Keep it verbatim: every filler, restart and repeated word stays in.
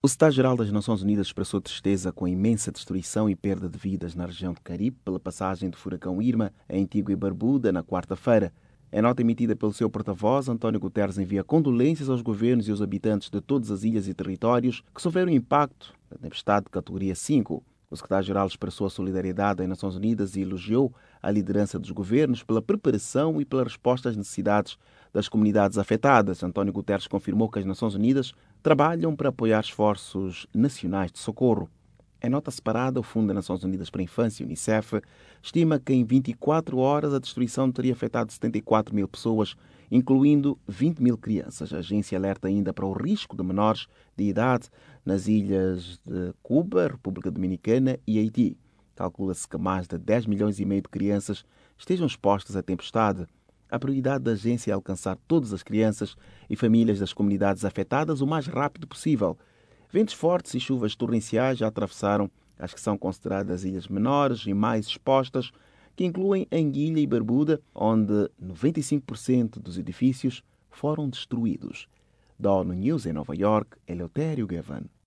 O Secretário-Geral das Nações Unidas expressou tristeza com a imensa destruição e perda de vidas na região do Caribe pela passagem do furacão Irma em Antigua e Barbuda na quarta-feira. Em nota emitida pelo seu porta-voz, António Guterres envia condolências aos governos e aos habitantes de todas as ilhas e territórios que sofreram o impacto da tempestade de categoria cinco. O secretário-geral expressou a solidariedade às Nações Unidas e elogiou a liderança dos governos pela preparação e pela resposta às necessidades das comunidades afetadas. António Guterres confirmou que as Nações Unidas trabalham para apoiar esforços nacionais de socorro. Em nota separada, o Fundo das Nações Unidas para a Infância, Unicef, estima que em vinte e quatro horas a destruição teria afetado setenta e quatro mil pessoas, incluindo vinte mil crianças. A agência alerta ainda para o risco de menores de idade nas ilhas de Cuba, República Dominicana e Haiti. Calcula-se que mais de dez milhões e meio de crianças estejam expostas à tempestade. A prioridade da agência é alcançar todas as crianças e famílias das comunidades afetadas o mais rápido possível. Ventos fortes e chuvas torrenciais já atravessaram as que são consideradas ilhas menores e mais expostas, que incluem Anguilha e Barbuda, onde noventa e cinco por cento dos edifícios foram destruídos. Da ONU News em Nova York, Eleutério Gavan.